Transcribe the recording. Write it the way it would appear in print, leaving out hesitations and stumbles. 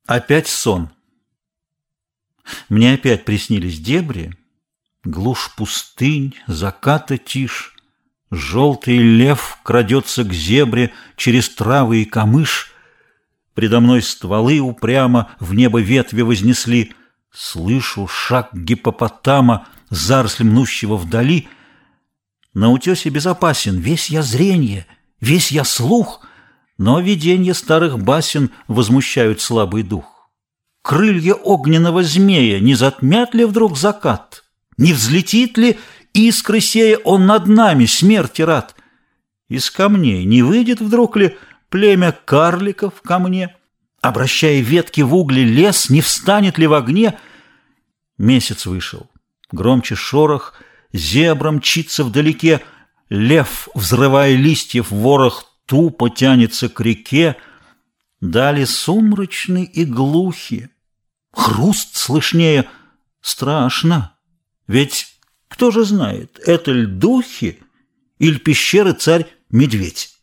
Опять сон. Мне опять приснились дебри, глушь пустынь, заката тишь. Желтый лев крадется к зебре через травы и камыш. Предо мной стволы упрямо в небо ветви вознесли. Слышу шаг гиппопотама, заросли мнущего вдали. На утесе безопасен, весь я зренье, весь я слух, но виденья старых басен возмущают слабый дух. Крылья огненного змея не затмят ли вдруг закат? Не взлетит ли искры сея он над нами, смерти рад? Из камней не выйдет вдруг ли племя карликов ко мне? Обращая ветки в угли, лес не встанет ли в огне? Месяц вышел, громче шорох, зебра мчится вдалеке, лев, взрывая листьев ворох, тупо тянется к реке. Дали сумрачны и глухи, хруст слышнее. Страшно, ведь кто же знает, это ль духи или пещеры царь-медведь?